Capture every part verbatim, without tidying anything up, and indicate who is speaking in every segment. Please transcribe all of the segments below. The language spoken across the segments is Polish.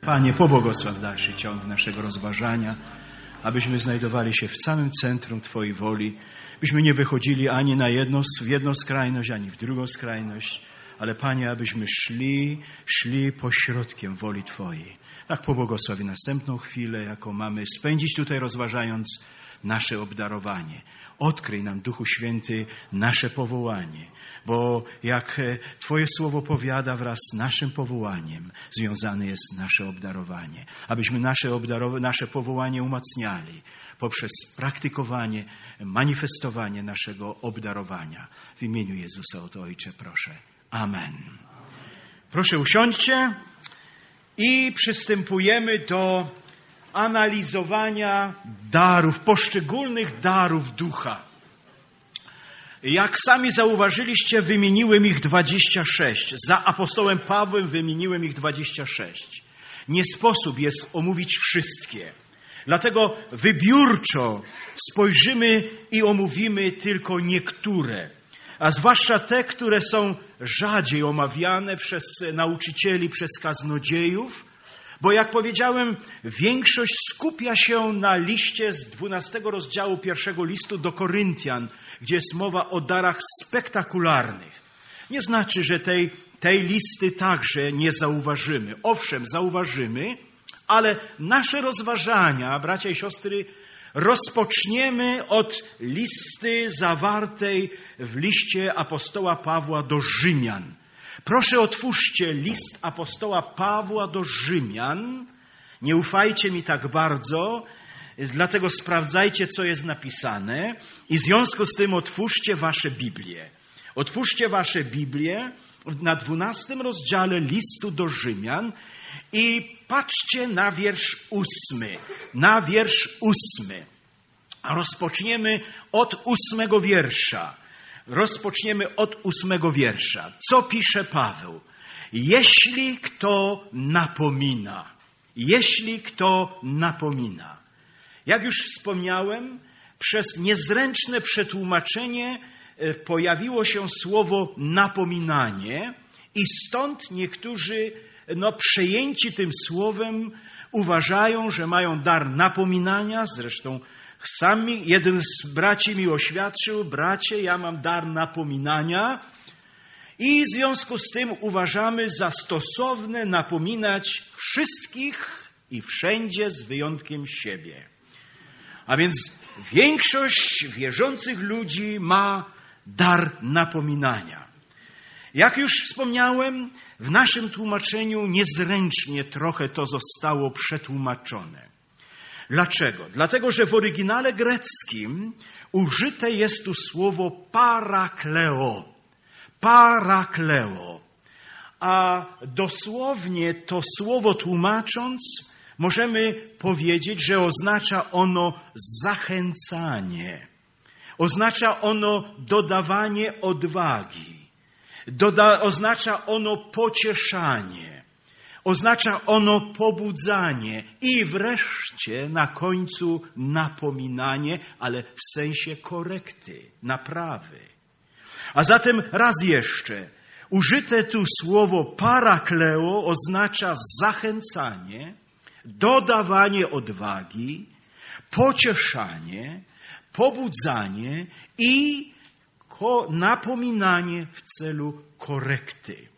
Speaker 1: Panie, pobłogosław dalszy ciąg naszego rozważania, abyśmy znajdowali się w samym centrum Twojej woli, byśmy nie wychodzili ani na jedną, w jedną skrajność, ani w drugą skrajność, ale Panie, abyśmy szli, szli pośrodkiem woli Twojej. Tak pobłogosławi następną chwilę, jaką mamy spędzić tutaj, rozważając nasze obdarowanie. Odkryj nam, Duchu Święty, nasze powołanie, bo jak Twoje słowo powiada, wraz z naszym powołaniem związane jest nasze obdarowanie. Abyśmy nasze, obdarow- nasze powołanie umacniali poprzez praktykowanie, manifestowanie naszego obdarowania. W imieniu Jezusa, oto Ojcze, proszę. Amen. Proszę usiądźcie i przystępujemy do analizowania darów, poszczególnych darów Ducha. Jak sami zauważyliście, wymieniłem ich dwadzieścia sześć. Za apostołem Pawłem wymieniłem ich dwadzieścia sześć. Nie sposób jest omówić wszystkie. Dlatego wybiórczo spojrzymy i omówimy tylko niektóre. A zwłaszcza te, które są rzadziej omawiane przez nauczycieli, przez kaznodziejów. Bo jak powiedziałem, większość skupia się na liście z dwunastego rozdziału pierwszego listu do Koryntian, gdzie jest mowa o darach spektakularnych. Nie znaczy, że tej, tej listy także nie zauważymy. Owszem, zauważymy, ale nasze rozważania, bracia i siostry, rozpoczniemy od listy zawartej w liście apostoła Pawła do Rzymian. Proszę, otwórzcie list apostoła Pawła do Rzymian. Nie ufajcie mi tak bardzo, dlatego sprawdzajcie, co jest napisane i w związku z tym otwórzcie wasze Biblię. Otwórzcie wasze Biblię na dwunastym rozdziale listu do Rzymian i patrzcie na wiersz ósmy. Na wiersz ósmy. A rozpoczniemy od ósmego wiersza. Rozpoczniemy od ósmego wiersza. Co pisze Paweł? Jeśli kto napomina, jeśli kto napomina. Jak już wspomniałem, przez niezręczne przetłumaczenie pojawiło się słowo napominanie i stąd niektórzy, no, przejęci tym słowem, uważają, że mają dar napominania. Zresztą sami jeden z braci mi oświadczył: bracie, ja mam dar napominania i w związku z tym uważamy za stosowne napominać wszystkich i wszędzie z wyjątkiem siebie. A więc większość wierzących ludzi ma dar napominania. Jak już wspomniałem, w naszym tłumaczeniu niezręcznie trochę to zostało przetłumaczone. Dlaczego? Dlatego, że w oryginale greckim użyte jest tu słowo parakleo. Parakleo. A dosłownie to słowo tłumacząc, możemy powiedzieć, że oznacza ono zachęcanie. Oznacza ono dodawanie odwagi. Doda- oznacza ono pocieszanie. Oznacza ono pobudzanie i wreszcie na końcu napominanie, ale w sensie korekty, naprawy. A zatem raz jeszcze, użyte tu słowo parakleo oznacza zachęcanie, dodawanie odwagi, pocieszanie, pobudzanie i ko- napominanie w celu korekty.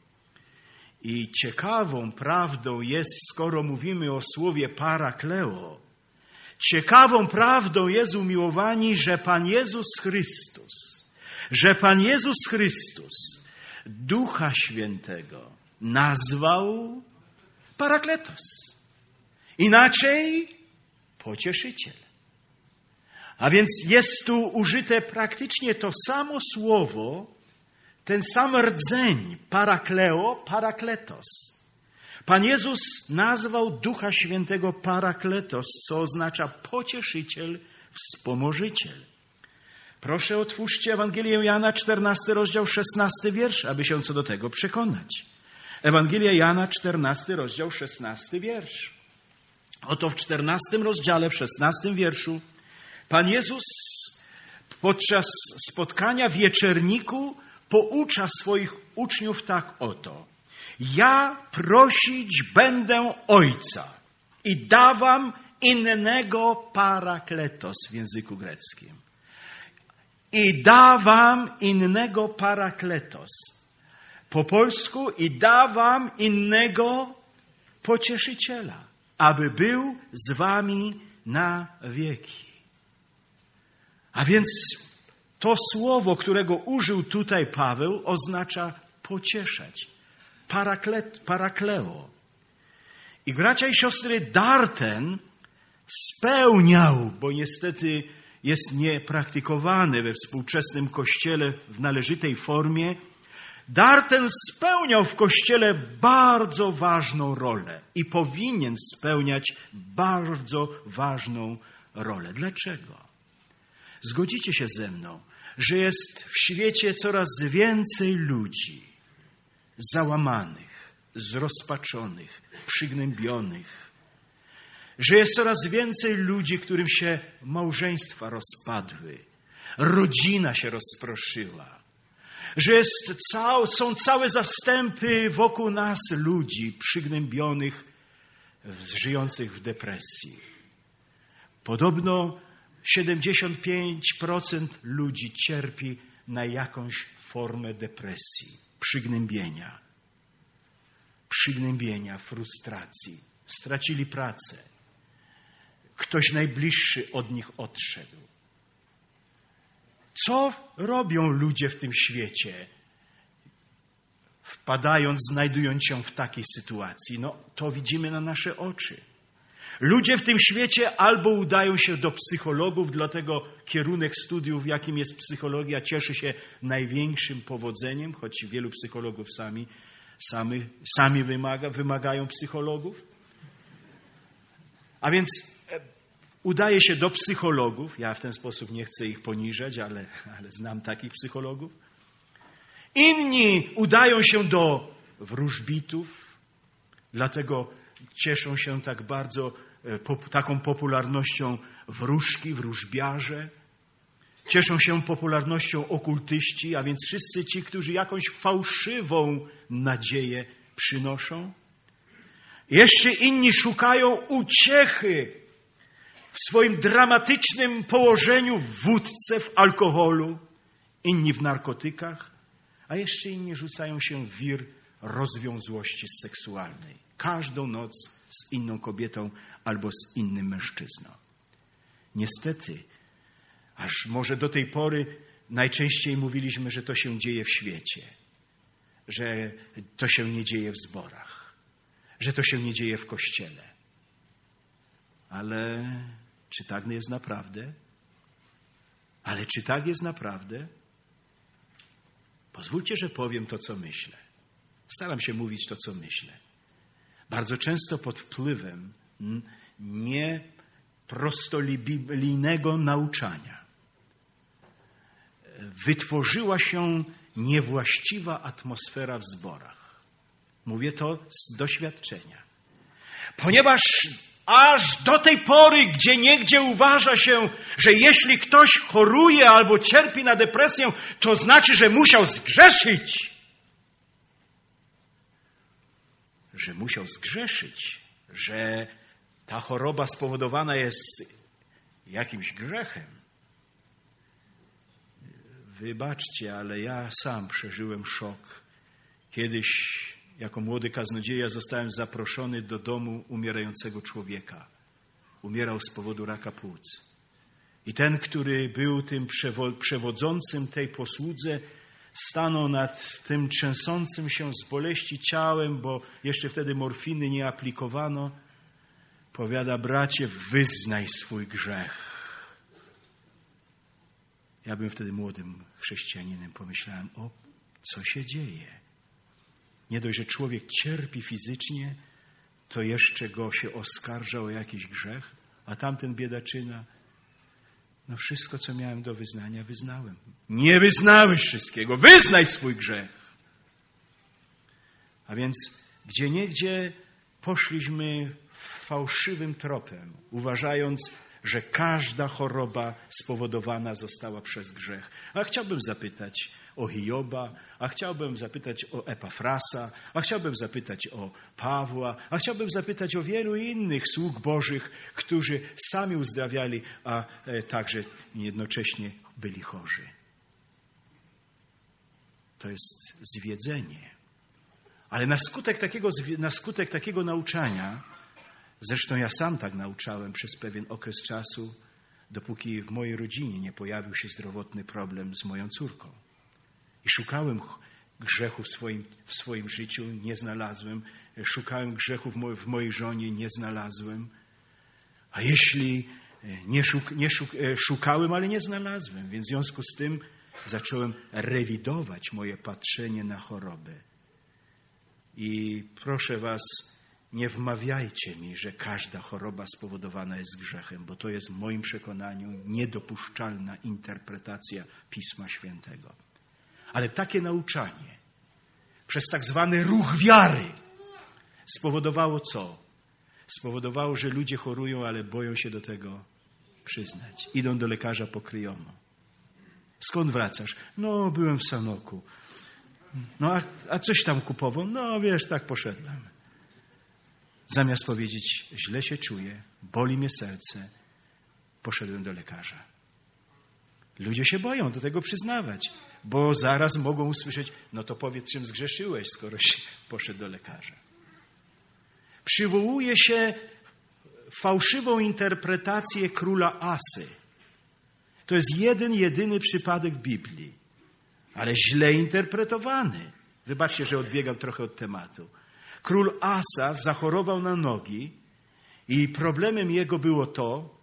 Speaker 1: I ciekawą prawdą jest, skoro mówimy o słowie parakleo, ciekawą prawdą jest, umiłowani, że Pan Jezus Chrystus, że Pan Jezus Chrystus Ducha Świętego nazwał parakletos. Inaczej pocieszyciel. A więc jest tu użyte praktycznie to samo słowo, ten sam rdzeń, parakleo, parakletos. Pan Jezus nazwał Ducha Świętego parakletos, co oznacza pocieszyciel, wspomożyciel. Proszę, otwórzcie Ewangelię Jana, czternasty rozdział, szesnasty wiersz, aby się co do tego przekonać. Ewangelia Jana, czternasty rozdział, szesnasty wiersz. Oto w czternastym rozdziale, w szesnastym wierszu, Pan Jezus podczas spotkania w wieczerniku poucza swoich uczniów tak oto. Ja prosić będę Ojca i dawam innego parakletos w języku greckim. I dawam innego parakletos. Po polsku i dawam innego pocieszyciela, aby był z wami na wieki. A więc to słowo, którego użył tutaj Paweł, oznacza pocieszać. Paraklet, parakleo. I bracia i siostry, dar ten spełniał, bo niestety jest niepraktykowany we współczesnym Kościele w należytej formie, dar ten spełniał w Kościele bardzo ważną rolę i powinien spełniać bardzo ważną rolę. Dlaczego? Zgodzicie się ze mną, że jest w świecie coraz więcej ludzi załamanych, zrozpaczonych, przygnębionych, że jest coraz więcej ludzi, którym się małżeństwa rozpadły, rodzina się rozproszyła, że jest cał, są całe zastępy wokół nas ludzi przygnębionych, żyjących w depresji. Podobno siedemdziesiąt pięć procent ludzi cierpi na jakąś formę depresji, przygnębienia, przygnębienia, frustracji. Stracili pracę. Ktoś najbliższy od nich odszedł. Co robią ludzie w tym świecie, wpadając, znajdując się w takiej sytuacji? No, to widzimy na nasze oczy. Ludzie w tym świecie albo udają się do psychologów, dlatego kierunek studiów, jakim jest psychologia, cieszy się największym powodzeniem, choć wielu psychologów sami, sami, sami wymaga, wymagają psychologów. A więc udaje się do psychologów. Ja w ten sposób nie chcę ich poniżać, ale, ale znam takich psychologów. Inni udają się do wróżbitów, dlatego cieszą się tak bardzo po, taką popularnością wróżki, wróżbiarze. Cieszą się popularnością okultyści, a więc wszyscy ci, którzy jakąś fałszywą nadzieję przynoszą. Jeszcze inni szukają uciechy w swoim dramatycznym położeniu w wódce, w alkoholu, inni w narkotykach, a jeszcze inni rzucają się w wir rozwiązłości seksualnej. Każdą noc z inną kobietą albo z innym mężczyzną. Niestety, aż może do tej pory najczęściej mówiliśmy, że to się dzieje w świecie, że to się nie dzieje w zborach, że to się nie dzieje w Kościele. Ale czy tak jest naprawdę? Ale czy tak jest naprawdę? Pozwólcie, że powiem to, co myślę. Staram się mówić to, co myślę. Bardzo często pod wpływem nieprostolinijnego nauczania wytworzyła się niewłaściwa atmosfera w zborach. Mówię to z doświadczenia. Ponieważ aż do tej pory, gdzie niegdzie uważa się, że jeśli ktoś choruje albo cierpi na depresję, to znaczy, że musiał zgrzeszyć. Że musiał zgrzeszyć, że ta choroba spowodowana jest jakimś grzechem. Wybaczcie, ale ja sam przeżyłem szok. Kiedyś jako młody kaznodzieja zostałem zaproszony do domu umierającego człowieka. Umierał z powodu raka płuc. I ten, który był tym przewodzącym tej posłudze, stanął nad tym trzęsącym się z boleści ciałem, bo jeszcze wtedy morfiny nie aplikowano. Powiada: bracie, wyznaj swój grzech. Ja byłem wtedy młodym chrześcijaninem. Pomyślałem: o, co się dzieje? Nie dość, że człowiek cierpi fizycznie, to jeszcze go się oskarża o jakiś grzech, a tamten biedaczyna: no wszystko, co miałem do wyznania, wyznałem. Nie wyznałeś wszystkiego. Wyznaj swój grzech. A więc gdzieniegdzie poszliśmy w fałszywym tropem, uważając, że każda choroba spowodowana została przez grzech. A chciałbym zapytać o Hioba, a chciałbym zapytać o Epafrasa, a chciałbym zapytać o Pawła, a chciałbym zapytać o wielu innych sług Bożych, którzy sami uzdrawiali, a także jednocześnie byli chorzy. To jest zwiedzenie. Ale na skutek takiego, na skutek takiego nauczania, zresztą ja sam tak nauczałem przez pewien okres czasu, dopóki w mojej rodzinie nie pojawił się zdrowotny problem z moją córką. I szukałem grzechu w swoim, w swoim życiu, nie znalazłem. Szukałem grzechu w, mo, w mojej żonie, nie znalazłem. A jeśli nie, szuk, nie szuk, szukałem, ale nie znalazłem. Więc w związku z tym zacząłem rewidować moje patrzenie na chorobę. I proszę was, nie wmawiajcie mi, że każda choroba spowodowana jest grzechem, bo to jest w moim przekonaniu niedopuszczalna interpretacja Pisma Świętego. Ale takie nauczanie przez tak zwany ruch wiary spowodowało co? Spowodowało, że ludzie chorują, ale boją się do tego przyznać. Idą do lekarza pokryjomo. Skąd wracasz? No, byłem w Sanoku. No, a, a coś tam kupował? No, wiesz, tak poszedłem. Zamiast powiedzieć, źle się czuję, boli mnie serce, poszedłem do lekarza. Ludzie się boją do tego przyznawać, bo zaraz mogą usłyszeć, no to powiedz, czym zgrzeszyłeś, skoro się poszedł do lekarza. Przywołuje się fałszywą interpretację króla Asy. To jest jeden, jedyny przypadek w Biblii, ale źle interpretowany. Wybaczcie, że odbiegam trochę od tematu. Król Asa zachorował na nogi i problemem jego było to,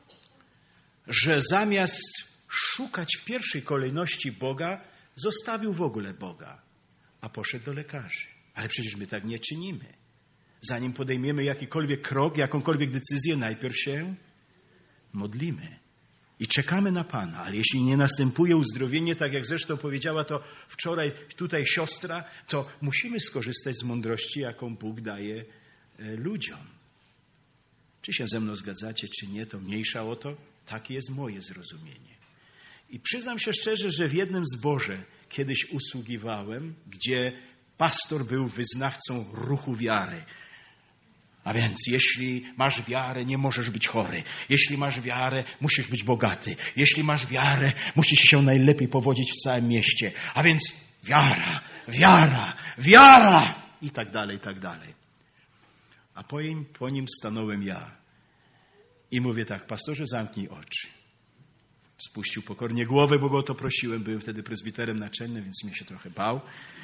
Speaker 1: że zamiast szukać w pierwszej kolejności Boga, zostawił w ogóle Boga, a poszedł do lekarzy. Ale przecież my tak nie czynimy. Zanim podejmiemy jakikolwiek krok, jakąkolwiek decyzję, najpierw się modlimy i czekamy na Pana. Ale jeśli nie następuje uzdrowienie, tak jak zresztą powiedziała to wczoraj tutaj siostra, to musimy skorzystać z mądrości, jaką Bóg daje ludziom. Czy się ze mną zgadzacie, czy nie, to mniejsza o to. Takie jest moje zrozumienie. I przyznam się szczerze, że w jednym zborze kiedyś usługiwałem, gdzie pastor był wyznawcą ruchu wiary. A więc jeśli masz wiarę, nie możesz być chory. Jeśli masz wiarę, musisz być bogaty. Jeśli masz wiarę, musisz się najlepiej powodzić w całym mieście. A więc wiara, wiara, wiara i tak dalej, i tak dalej. A po nim, po nim stanąłem ja. I mówię tak, pastorze, zamknij oczy. Spuścił pokornie głowę, bo go o to prosiłem. Byłem wtedy prezbiterem naczelnym, więc mnie się trochę bał.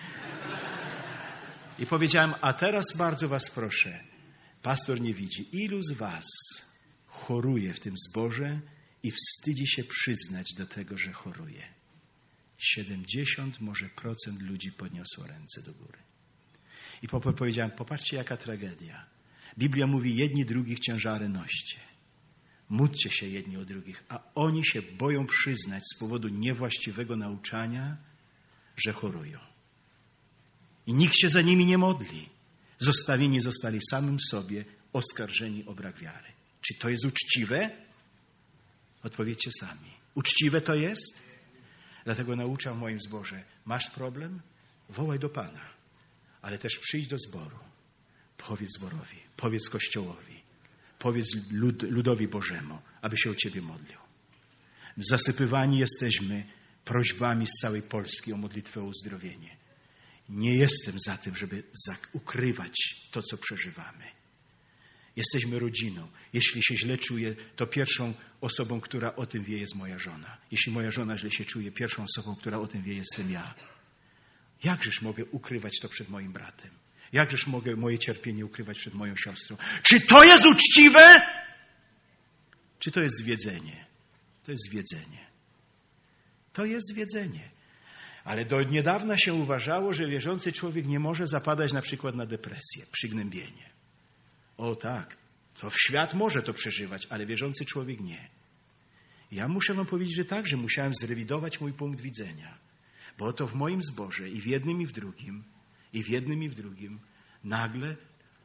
Speaker 1: I powiedziałem, a teraz bardzo was proszę, pastor nie widzi, ilu z was choruje w tym zborze i wstydzi się przyznać do tego, że choruje. siedemdziesiąt może procent ludzi podniosło ręce do góry. I powiedziałem, popatrzcie jaka tragedia. Biblia mówi, jedni drugich ciężary noście. Módlcie się jedni o drugich, a oni się boją przyznać z powodu niewłaściwego nauczania, że chorują. I nikt się za nimi nie modli. Zostawieni zostali samym sobie, oskarżeni o brak wiary. Czy to jest uczciwe? Odpowiedzcie sami. Uczciwe to jest? Dlatego nauczam w moim zborze, masz problem? Wołaj do Pana, ale też przyjdź do zboru. Powiedz zborowi, powiedz Kościołowi, powiedz lud, ludowi Bożemu, aby się o Ciebie modlił. Zasypywani jesteśmy prośbami z całej Polski o modlitwę o uzdrowienie. Nie jestem za tym, żeby ukrywać to, co przeżywamy. Jesteśmy rodziną. Jeśli się źle czuję, to pierwszą osobą, która o tym wie, jest moja żona. Jeśli moja żona źle się czuje, pierwszą osobą, która o tym wie, jestem ja. Jakżeż mogę ukrywać to przed moim bratem? Jakżeż mogę moje cierpienie ukrywać przed moją siostrą? Czy to jest uczciwe? Czy to jest zwiedzenie? To jest zwiedzenie. To jest zwiedzenie. Ale do niedawna się uważało, że wierzący człowiek nie może zapadać na przykład na depresję, przygnębienie. O tak, to w świat może to przeżywać, ale wierzący człowiek nie. Ja muszę wam powiedzieć, że tak, że musiałem zrewidować mój punkt widzenia. Bo oto w moim zborze i w jednym i w drugim, i w jednym i w drugim, nagle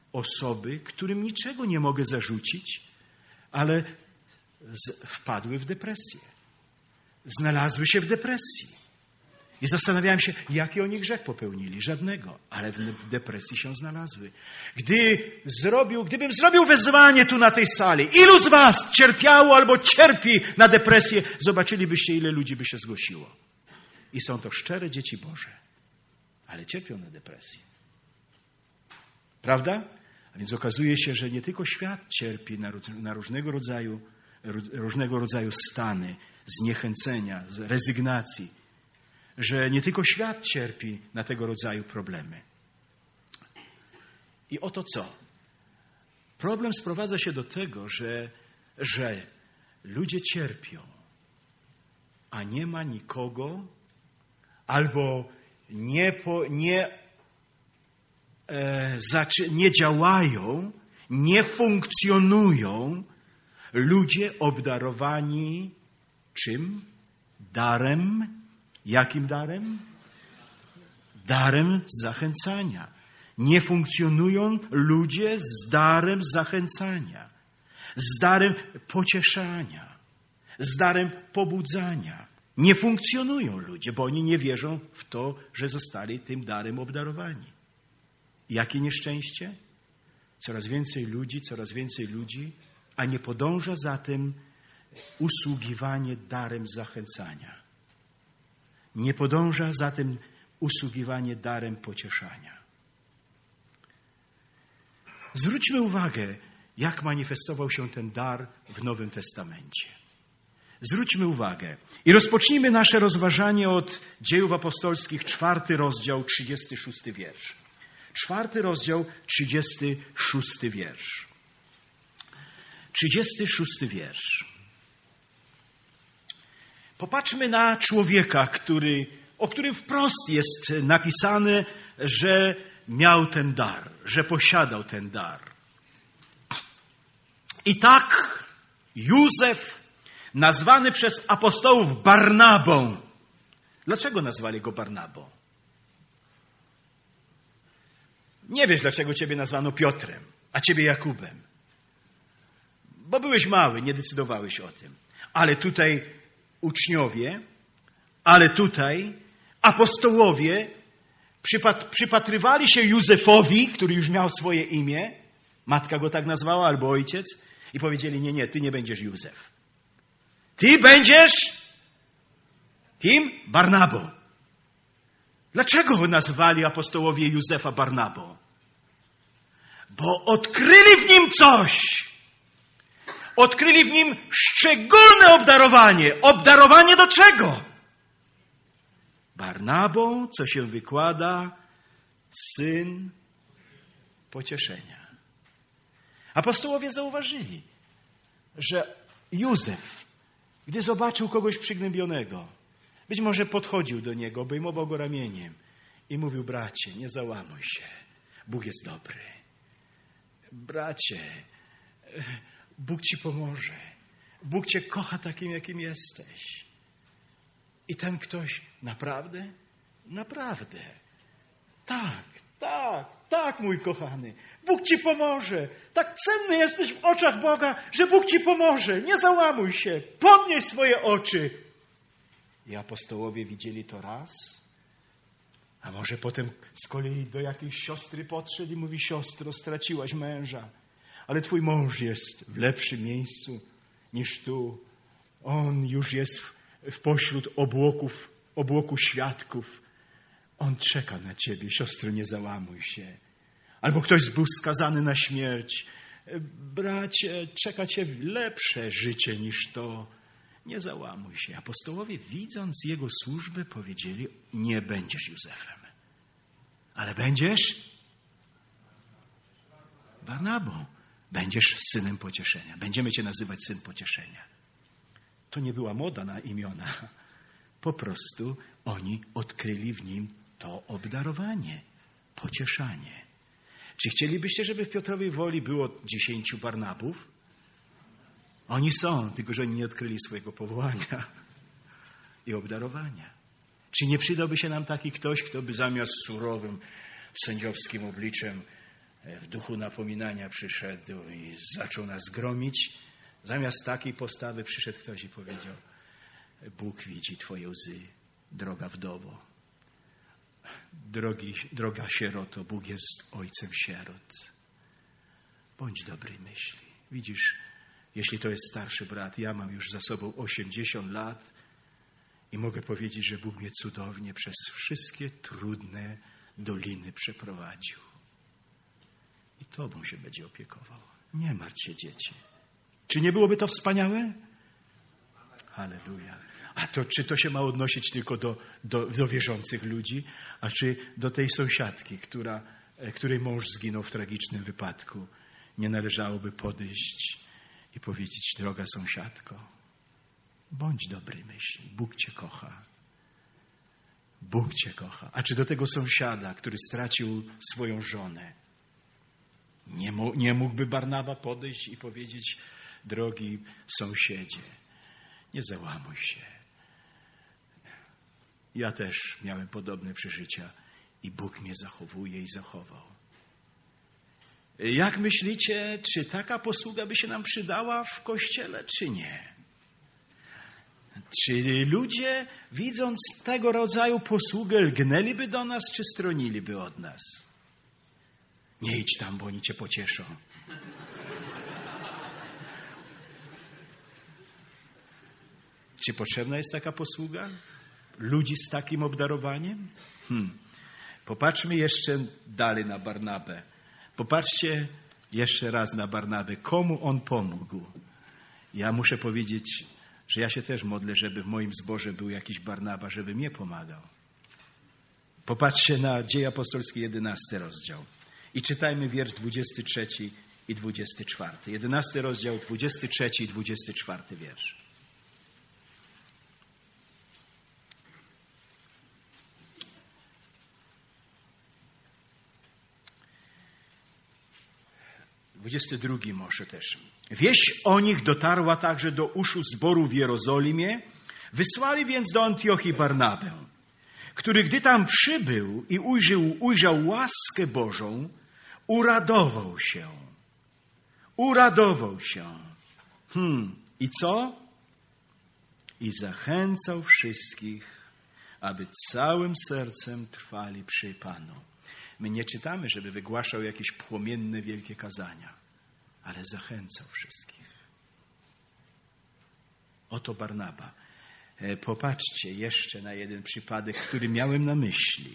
Speaker 1: osoby, którym niczego nie mogę zarzucić, ale z, wpadły w depresję. Znalazły się w depresji. I zastanawiałem się, jaki oni grzech popełnili. Żadnego, ale w depresji się znalazły. Gdy zrobił, gdybym zrobił wezwanie tu na tej sali, ilu z was cierpiało albo cierpi na depresję, zobaczylibyście, ile ludzi by się zgłosiło. I są to szczere dzieci Boże, ale cierpią na depresję. Prawda? A więc okazuje się, że nie tylko świat cierpi na, na różnego rodzaju, różnego rodzaju stany zniechęcenia, rezygnacji, że nie tylko świat cierpi na tego rodzaju problemy. I oto co? Problem sprowadza się do tego, że, że ludzie cierpią, a nie ma nikogo, albo nie, po, nie, e, zaczy, nie działają, nie funkcjonują ludzie obdarowani czym? Darem. Jakim darem? Darem zachęcania. Nie funkcjonują ludzie z darem zachęcania, z darem pocieszania, z darem pobudzania. Nie funkcjonują ludzie, bo oni nie wierzą w to, że zostali tym darem obdarowani. Jakie nieszczęście? Coraz więcej ludzi, coraz więcej ludzi, a nie podąża za tym usługiwanie darem zachęcania. Nie podąża za tym usługiwanie darem pocieszania. Zwróćmy uwagę, jak manifestował się ten dar w Nowym Testamencie. Zwróćmy uwagę i rozpocznijmy nasze rozważanie od Dziejów Apostolskich, czwarty rozdział, trzydziesty szósty wiersz. Czwarty rozdział, trzydziesty szósty wiersz. Trzydziesty szósty wiersz. Popatrzmy na człowieka, który, o którym wprost jest napisane, że miał ten dar, że posiadał ten dar. I tak Józef, nazwany przez apostołów Barnabą. Dlaczego nazwali go Barnabą? Nie wiesz, dlaczego ciebie nazwano Piotrem, a ciebie Jakubem. Bo byłeś mały, nie decydowałeś o tym. Ale tutaj uczniowie, ale tutaj apostołowie przypat- przypatrywali się Józefowi, który już miał swoje imię, matka go tak nazwała, albo ojciec, i powiedzieli, nie, nie, ty nie będziesz Józef. Ty będziesz kim? Barnabą. Dlaczego nazwali apostołowie Józefa Barnabą? Bo odkryli w nim coś. Odkryli w nim szczególne obdarowanie. Obdarowanie do czego? Barnabą, co się wykłada, syn pocieszenia. Apostołowie zauważyli, że Józef, gdy zobaczył kogoś przygnębionego, być może podchodził do niego, obejmował go ramieniem i mówił, bracie, nie załamuj się, Bóg jest dobry. Bracie, Bóg ci pomoże. Bóg cię kocha takim, jakim jesteś. I ten ktoś, naprawdę? Naprawdę. Tak, tak, tak, mój kochany. Bóg ci pomoże. Tak cenny jesteś w oczach Boga, że Bóg ci pomoże. Nie załamuj się. Podnieś swoje oczy. I apostołowie widzieli to raz, a może potem z kolei do jakiejś siostry podszedł i mówi, siostro, straciłaś męża, ale twój mąż jest w lepszym miejscu niż tu. On już jest w, w pośród obłoków, obłoku świadków. On czeka na ciebie, siostro, nie załamuj się. Albo ktoś był skazany na śmierć. Bracie, czeka cię lepsze życie niż to. Nie załamuj się. Apostołowie, widząc jego służbę, powiedzieli, nie będziesz Józefem, ale będziesz Barnabą. Będziesz synem pocieszenia. Będziemy cię nazywać syn pocieszenia. To nie była moda na imiona. Po prostu oni odkryli w nim to obdarowanie, pocieszanie. Czy chcielibyście, żeby w Piotrowej Woli było dziesięciu Barnabów? Oni są, tylko że oni nie odkryli swojego powołania i obdarowania. Czy nie przydałby się nam taki ktoś, kto by zamiast surowym, sędziowskim obliczem w duchu napominania przyszedł i zaczął nas gromić. Zamiast takiej postawy przyszedł ktoś i powiedział: Bóg widzi twoje łzy, droga wdowo. Drogi, droga sieroto, Bóg jest ojcem sierot. Bądź dobrej myśli. Widzisz, jeśli to jest starszy brat, ja mam już za sobą osiemdziesiąt lat i mogę powiedzieć, że Bóg mnie cudownie przez wszystkie trudne doliny przeprowadził. I tobą się będzie opiekował. Nie martw się, dzieci. Czy nie byłoby to wspaniałe? Halleluja. A to czy to się ma odnosić tylko do, do, do wierzących ludzi, a czy do tej sąsiadki, która, której mąż zginął w tragicznym wypadku? Nie należałoby podejść i powiedzieć: droga sąsiadko, bądź dobrej myśli, Bóg cię kocha. Bóg cię kocha. A czy do tego sąsiada, który stracił swoją żonę, nie, mo- nie mógłby Barnaba podejść i powiedzieć: drogi sąsiedzie, nie załamuj się. Ja też miałem podobne przeżycia i Bóg mnie zachowuje i zachował. Jak myślicie, czy taka posługa by się nam przydała w Kościele, czy nie? Czy ludzie, widząc tego rodzaju posługę, lgnęliby do nas, czy stroniliby od nas? Nie idź tam, bo oni cię pocieszą. Czy potrzebna jest taka posługa? Ludzi z takim obdarowaniem? Hmm. Popatrzmy jeszcze dalej na Barnabę. Popatrzcie jeszcze raz na Barnabę. Komu on pomógł? Ja muszę powiedzieć, że ja się też modlę, żeby w moim zborze był jakiś Barnaba, żeby mnie pomagał. Popatrzcie na Dzieje Apostolskie, jedenasty rozdział. I czytajmy wiersz dwudziesty trzeci i dwudziesty czwarty. jedenasty rozdział, dwudziesty trzeci i dwudziesty czwarty wiersz. dwudziesty drugi może też. Wieść o nich dotarła także do uszu zboru w Jerozolimie. Wysłali więc do Antiochii Barnabę, który gdy tam przybył i ujrzał, ujrzał łaskę Bożą, uradował się. Uradował się. Hmm. I co? I zachęcał wszystkich, aby całym sercem trwali przy Panu. My nie czytamy, żeby wygłaszał jakieś płomienne, wielkie kazania, ale zachęcał wszystkich. Oto Barnaba. Popatrzcie jeszcze na jeden przypadek, który miałem na myśli.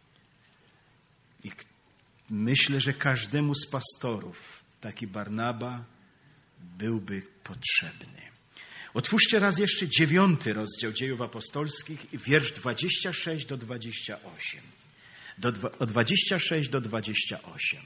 Speaker 1: I myślę, że każdemu z pastorów taki Barnaba byłby potrzebny. Otwórzcie raz jeszcze dziewiąty rozdział Dziejów Apostolskich i wiersz dwudziesty szósty do dwudziestego ósmego. Do, od dwudziestego szóstego do dwudziestego ósmego.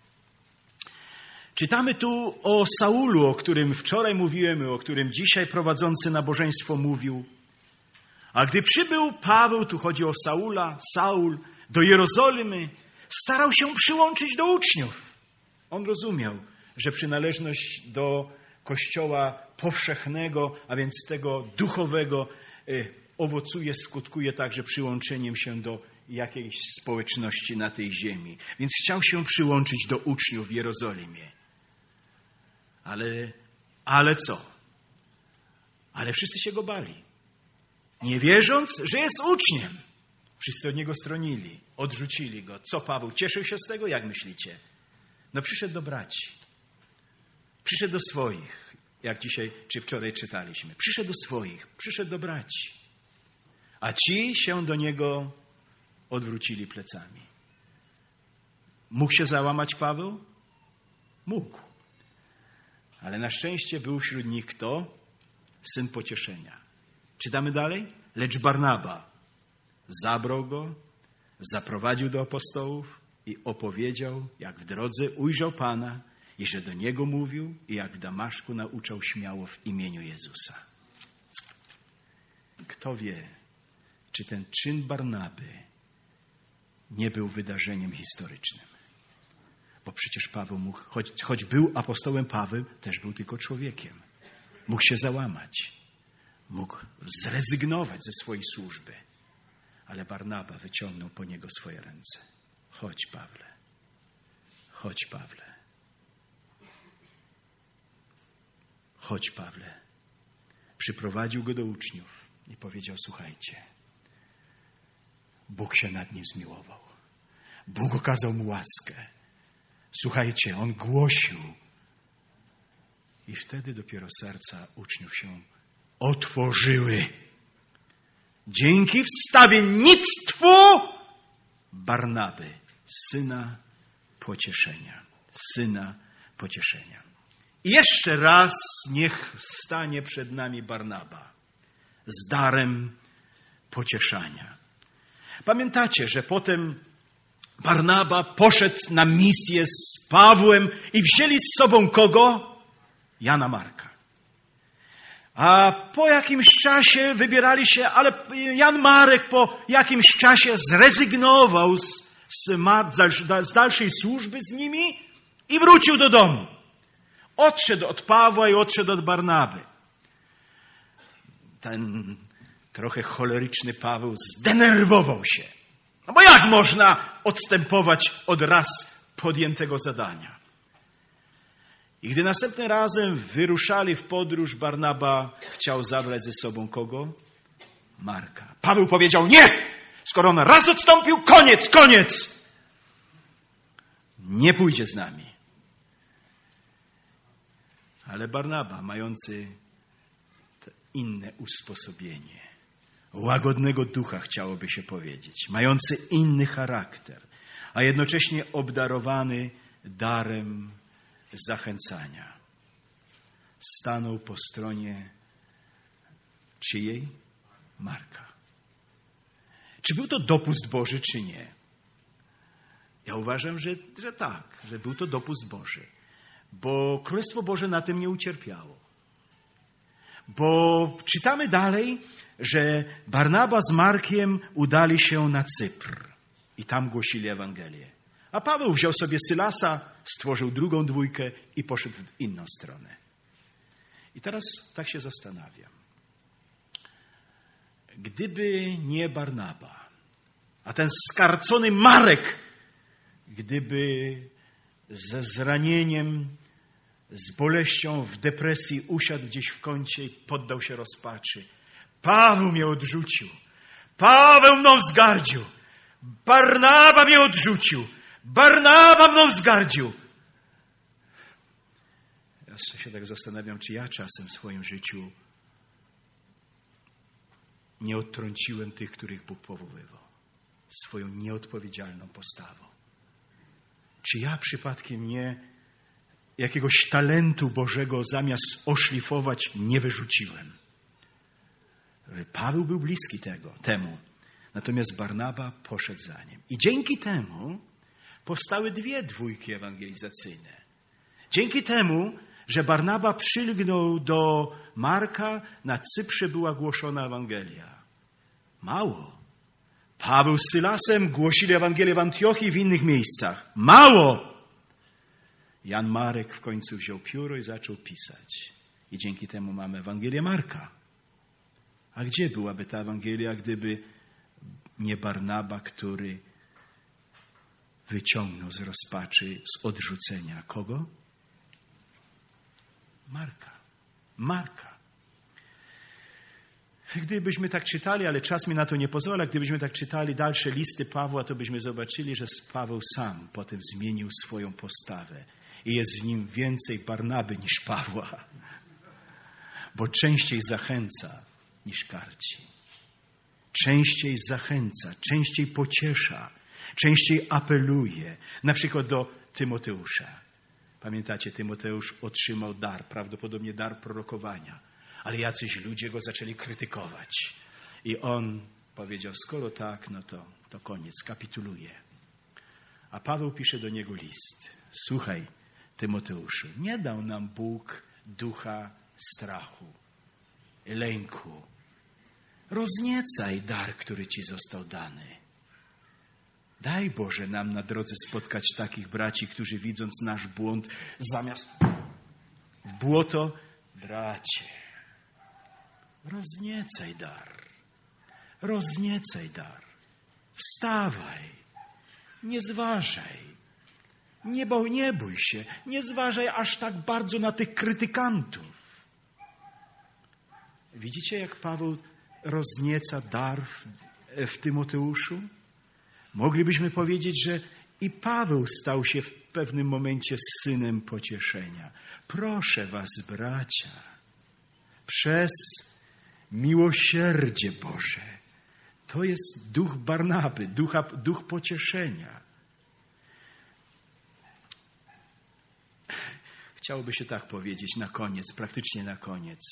Speaker 1: Czytamy tu o Saulu, o którym wczoraj mówiłem, o którym dzisiaj prowadzący nabożeństwo mówił. A gdy przybył Paweł, tu chodzi o Saula, Saul, do Jerozolimy, starał się przyłączyć do uczniów. On rozumiał, że przynależność do Kościoła powszechnego, a więc tego duchowego, owocuje, skutkuje także przyłączeniem się do jakiejś społeczności na tej ziemi. Więc chciał się przyłączyć do uczniów w Jerozolimie. Ale, ale co? Ale wszyscy się go bali. Nie wierząc, że jest uczniem. Wszyscy od niego stronili, odrzucili go. Co Paweł? Cieszył się z tego? Jak myślicie? No przyszedł do braci. Przyszedł do swoich, jak dzisiaj czy wczoraj czytaliśmy. Przyszedł do swoich, przyszedł do braci. A ci się do niego odwrócili plecami. Mógł się załamać Paweł? Mógł. Ale na szczęście był wśród nich kto? Syn pocieszenia. Czytamy dalej? Lecz Barnaba zabrał go, zaprowadził do apostołów i opowiedział, jak w drodze ujrzał Pana i że do Niego mówił i jak w Damaszku nauczał śmiało w imieniu Jezusa. Kto wie, czy ten czyn Barnaby nie był wydarzeniem historycznym. Bo przecież Paweł mógł, choć, choć był apostołem Paweł, też był tylko człowiekiem. Mógł się załamać. Mógł zrezygnować ze swojej służby. Ale Barnaba wyciągnął po niego swoje ręce. Chodź, Pawle. Chodź, Pawle. Chodź, Pawle. Przyprowadził go do uczniów i powiedział: słuchajcie, Bóg się nad nim zmiłował. Bóg okazał mu łaskę. Słuchajcie, on głosił. I wtedy dopiero serca uczniów się otworzyły. Dzięki wstawiennictwu Barnaby, syna pocieszenia. Syna pocieszenia. I jeszcze raz niech stanie przed nami Barnaba z darem pocieszania. Pamiętacie, że potem Barnaba poszedł na misję z Pawłem i wzięli z sobą kogo? Jana Marka. A po jakimś czasie wybierali się, ale Jan Marek po jakimś czasie zrezygnował z, z, z dalszej służby z nimi i wrócił do domu. Odszedł od Pawła i odszedł od Barnaby. Ten trochę choleryczny Paweł zdenerwował się. No bo jak można odstępować od raz podjętego zadania? I gdy następnym razem wyruszali w podróż, Barnaba chciał zabrać ze sobą kogo? Marka. Paweł powiedział: nie! Skoro on raz odstąpił, koniec, koniec! Nie pójdzie z nami. Ale Barnaba, mający inne usposobienie, łagodnego ducha, chciałoby się powiedzieć, mający inny charakter, a jednocześnie obdarowany darem zachęcania, stanął po stronie czyjej? Marka. Czy był to dopust Boży, czy nie? Ja uważam, że, że tak, że był to dopust Boży. Bo Królestwo Boże na tym nie ucierpiało. Bo czytamy dalej, że Barnaba z Markiem udali się na Cypr i tam głosili Ewangelię. A Paweł wziął sobie Sylasa, stworzył drugą dwójkę i poszedł w inną stronę. I teraz tak się zastanawiam. Gdyby nie Barnaba, a ten skarcony Marek, gdyby ze zranieniem, z boleścią, w depresji usiadł gdzieś w kącie i poddał się rozpaczy. Paweł mnie odrzucił. Paweł mną wzgardził. Barnaba mnie odrzucił. Barnaba mną wzgardził. Ja się tak zastanawiam, czy ja czasem w swoim życiu nie odtrąciłem tych, których Bóg powoływał. Swoją nieodpowiedzialną postawą. Czy ja przypadkiem nie jakiegoś talentu Bożego zamiast oszlifować nie wyrzuciłem? Paweł był bliski tego, temu. Natomiast Barnaba poszedł za nim. I dzięki temu powstały dwie dwójki ewangelizacyjne. Dzięki temu, że Barnaba przylgnął do Marka, na Cyprze była głoszona Ewangelia. Mało. Paweł z Sylasem głosili Ewangelię w Antiochii i w innych miejscach. Mało. Jan Marek w końcu wziął pióro i zaczął pisać. I dzięki temu mamy Ewangelię Marka. A gdzie byłaby ta Ewangelia, gdyby nie Barnaba, który wyciągnął z rozpaczy, z odrzucenia kogo? Marka. Marka. Gdybyśmy tak czytali, ale czas mi na to nie pozwala, gdybyśmy tak czytali dalsze listy Pawła, to byśmy zobaczyli, że Paweł sam potem zmienił swoją postawę. I jest w nim więcej Barnaby niż Pawła. Bo częściej zachęca niż karci. Częściej zachęca, częściej pociesza, częściej apeluje. Na przykład do Tymoteusza. Pamiętacie, Tymoteusz otrzymał dar, prawdopodobnie dar prorokowania. Ale jacyś ludzie go zaczęli krytykować. I on powiedział: skoro tak, no to, to koniec, kapituluje. A Paweł pisze do niego list. Słuchaj, Tymoteuszu, nie dał nam Bóg ducha strachu, lęku. Rozniecaj dar, który ci został dany. Daj Boże nam na drodze spotkać takich braci, którzy widząc nasz błąd, zamiast w błoto, bracie, rozniecaj dar. Rozniecaj dar. Wstawaj. Nie zważaj. Nie bój, nie bój się. Nie zważaj aż tak bardzo na tych krytykantów. Widzicie, jak Paweł roznieca dar w, w Tymoteuszu? Moglibyśmy powiedzieć, że i Paweł stał się w pewnym momencie synem pocieszenia. Proszę was, bracia, przez miłosierdzie Boże, to jest duch Barnaby, ducha, duch pocieszenia. Chciałoby się tak powiedzieć na koniec, praktycznie na koniec,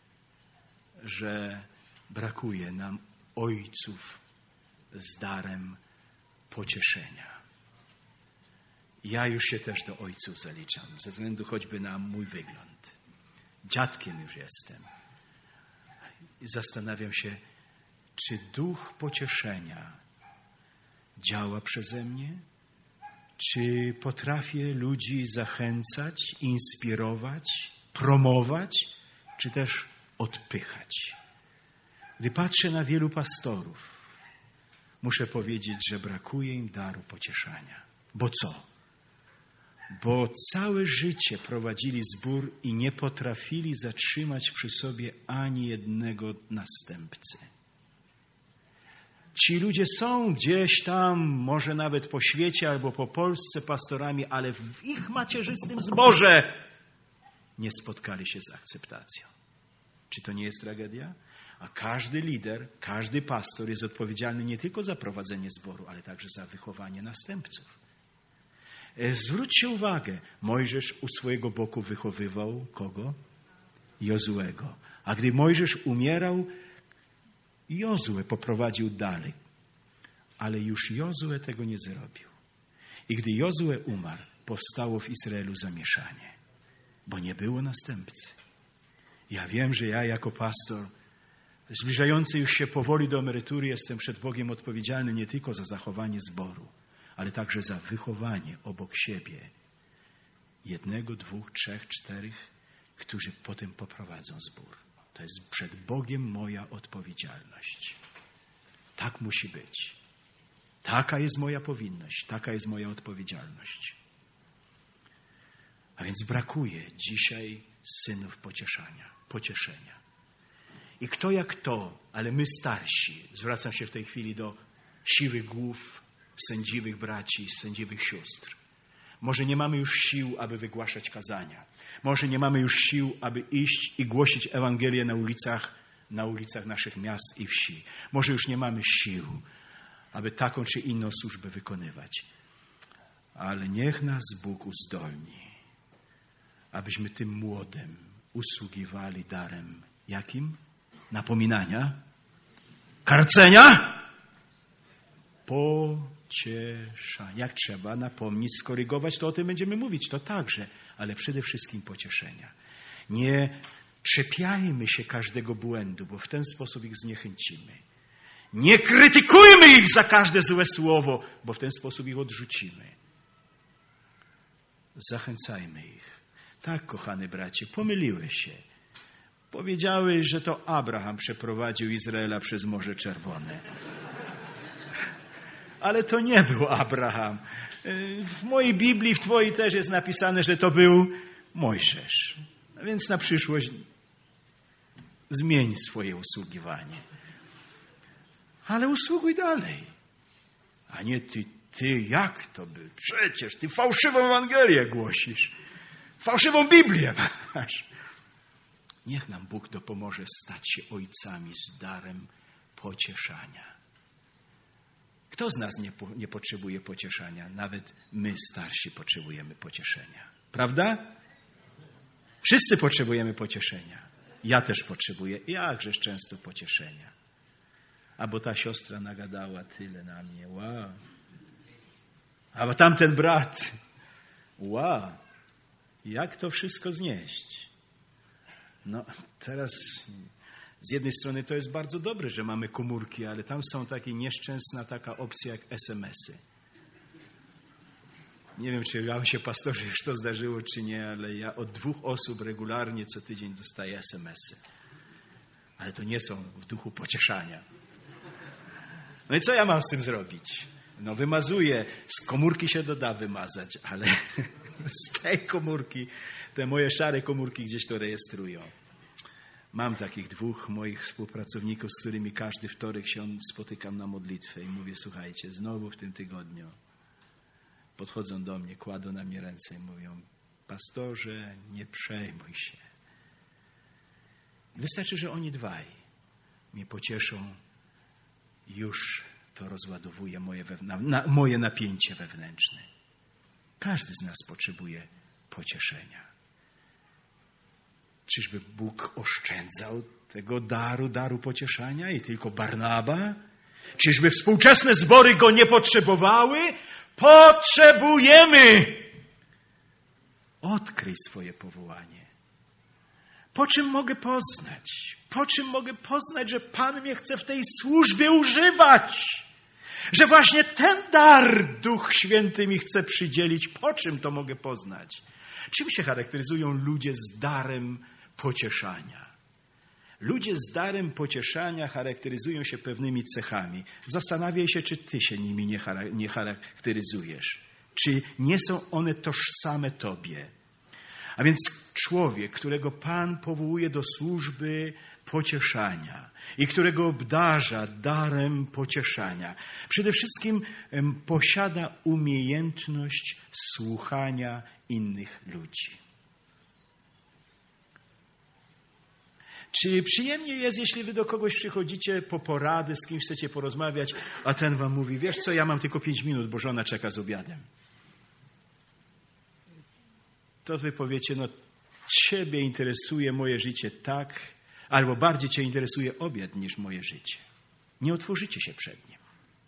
Speaker 1: że brakuje nam ojców z darem pocieszenia. Ja już się też do ojców zaliczam, ze względu choćby na mój wygląd. Dziadkiem już jestem. I zastanawiam się, czy duch pocieszenia działa przeze mnie? Czy potrafię ludzi zachęcać, inspirować, promować, czy też odpychać? Gdy patrzę na wielu pastorów, muszę powiedzieć, że brakuje im daru pocieszania. Bo co? Bo całe życie prowadzili zbór i nie potrafili zatrzymać przy sobie ani jednego następcy. Ci ludzie są gdzieś tam, może nawet po świecie albo po Polsce pastorami, ale w ich macierzystym zborze nie spotkali się z akceptacją. Czy to nie jest tragedia? A każdy lider, każdy pastor jest odpowiedzialny nie tylko za prowadzenie zboru, ale także za wychowanie następców. Zwróćcie uwagę, Mojżesz u swojego boku wychowywał kogo? Jozuego. A gdy Mojżesz umierał, Jozue poprowadził dalej. Ale już Jozue tego nie zrobił. I gdy Jozue umarł, powstało w Izraelu zamieszanie, bo nie było następcy. Ja wiem, że ja jako pastor, zbliżający już się powoli do emerytury, jestem przed Bogiem odpowiedzialny nie tylko za zachowanie zboru, ale także za wychowanie obok siebie jednego, dwóch, trzech, czterech, którzy potem poprowadzą zbór. To jest przed Bogiem moja odpowiedzialność. Tak musi być. Taka jest moja powinność, taka jest moja odpowiedzialność. A więc brakuje dzisiaj synów pocieszania, pocieszenia. I kto jak to, ale my starsi, zwracam się w tej chwili do siwych głów, sędziwych braci, sędziwych sióstr. Może nie mamy już sił, aby wygłaszać kazania. Może nie mamy już sił, aby iść i głosić Ewangelię na ulicach, na ulicach naszych miast i wsi. Może już nie mamy sił, aby taką czy inną służbę wykonywać. Ale niech nas Bóg uzdolni, abyśmy tym młodym usługiwali darem jakim? Napominania? Karcenia? Pocieszania. Jak trzeba napomnieć, skorygować, to o tym będziemy mówić, to także, ale przede wszystkim pocieszenia. Nie czepiajmy się każdego błędu, bo w ten sposób ich zniechęcimy. Nie krytykujmy ich za każde złe słowo, bo w ten sposób ich odrzucimy. Zachęcajmy ich. Tak, kochany bracie, pomyliłeś się. Powiedziałeś, że to Abraham przeprowadził Izraela przez Morze Czerwone. Ale to nie był Abraham. W mojej Biblii, w twojej też jest napisane, że to był Mojżesz. A więc na przyszłość zmień swoje usługiwanie. Ale usługuj dalej. A nie ty, ty, jak to by? Przecież ty fałszywą Ewangelię głosisz. Fałszywą Biblię masz. Niech nam Bóg dopomoże stać się ojcami z darem pocieszania. Kto z nas nie, nie potrzebuje pocieszania? Nawet my, starsi, potrzebujemy pocieszenia. Prawda? Wszyscy potrzebujemy pocieszenia. Ja też potrzebuję, jakżeż często pocieszenia. A bo ta siostra nagadała tyle na mnie. Wow. A bo tamten brat. Wow. Jak to wszystko znieść? No, teraz z jednej strony to jest bardzo dobre, że mamy komórki, ale tam są takie nieszczęsna taka opcja jak es em esy. Nie wiem, czy wam się, pastorze, już to zdarzyło, czy nie, ale ja od dwóch osób regularnie co tydzień dostaję es em esy. Ale to nie są w duchu pocieszania. No i co ja mam z tym zrobić? No wymazuje, z komórki się doda wymazać, ale z tej komórki, te moje szare komórki gdzieś to rejestrują. Mam takich dwóch moich współpracowników, z którymi każdy wtorek się spotykam na modlitwę i mówię, słuchajcie, znowu w tym tygodniu podchodzą do mnie, kładą na mnie ręce i mówią, pastorze, nie przejmuj się. Wystarczy, że oni dwaj mnie pocieszą, już to rozładowuje moje, wewn- na, moje napięcie wewnętrzne. Każdy z nas potrzebuje pocieszenia. Czyżby Bóg oszczędzał tego daru, daru pocieszania i tylko Barnaba? Czyżby współczesne zbory go nie potrzebowały? Potrzebujemy! Odkryj swoje powołanie. Po czym mogę poznać? Po czym mogę poznać, że Pan mnie chce w tej służbie używać? Że właśnie ten dar Duch Święty mi chce przydzielić. Po czym to mogę poznać? Czym się charakteryzują ludzie z darem pocieszania? Ludzie z darem pocieszania charakteryzują się pewnymi cechami. Zastanawiaj się, czy ty się nimi nie, chara- nie charakteryzujesz. Czy nie są one tożsame tobie. A więc człowiek, którego Pan powołuje do służby pocieszania i którego obdarza darem pocieszania, przede wszystkim em, posiada umiejętność słuchania innych ludzi. Czy przyjemnie jest, jeśli wy do kogoś przychodzicie po poradę, z kimś chcecie porozmawiać, a ten wam mówi, wiesz co, ja mam tylko pięć minut, bo żona czeka z obiadem. To wy powiecie, no ciebie interesuje moje życie tak, albo bardziej cię interesuje obiad niż moje życie. Nie otworzycie się przed nim.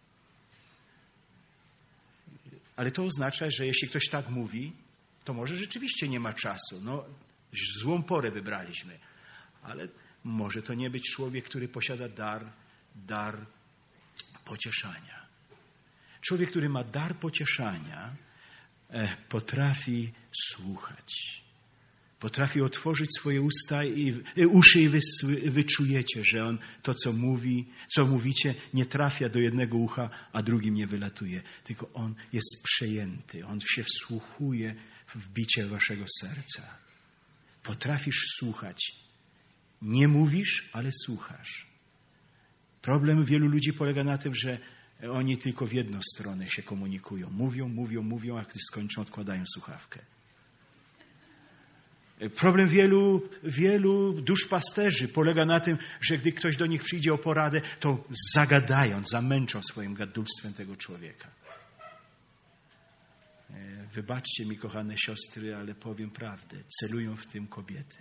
Speaker 1: Ale to oznacza, że jeśli ktoś tak mówi, to może rzeczywiście nie ma czasu. No, złą porę wybraliśmy. Ale może to nie być człowiek, który posiada dar, dar pocieszania. Człowiek, który ma dar pocieszania, eh, potrafi słuchać. Potrafi otworzyć swoje usta i uszy i wy, wy czujecie, że on to, co mówi, co mówicie, nie trafia do jednego ucha, a drugim nie wylatuje. Tylko on jest przejęty. On się wsłuchuje w bicie waszego serca. Potrafisz słuchać. Nie mówisz, ale słuchasz. Problem wielu ludzi polega na tym, że oni tylko w jedną stronę się komunikują. Mówią, mówią, mówią, a gdy skończą, odkładają słuchawkę. Problem wielu, wielu duszpasterzy polega na tym, że gdy ktoś do nich przyjdzie o poradę, to zagadają, zamęczą swoim gadulstwem tego człowieka. Wybaczcie mi, kochane siostry, ale powiem prawdę. Celują w tym kobiety.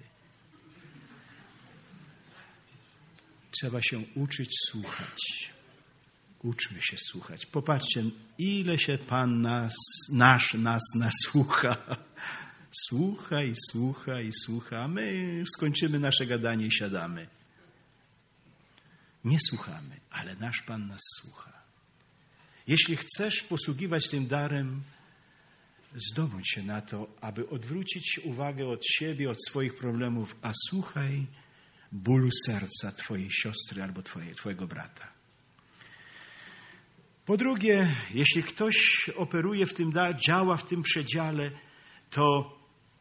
Speaker 1: Trzeba się uczyć słuchać. Uczmy się słuchać. Popatrzcie, ile się Pan nas, nasz nas nasłucha. Słucha i słucha i słucha, a my skończymy nasze gadanie i siadamy. Nie słuchamy, ale nasz Pan nas słucha. Jeśli chcesz posługiwać tym darem, zdobądź się na to, aby odwrócić uwagę od siebie, od swoich problemów, a słuchaj bólu serca twojej siostry albo twoje, twojego brata. Po drugie, jeśli ktoś operuje w tym, działa w tym przedziale, to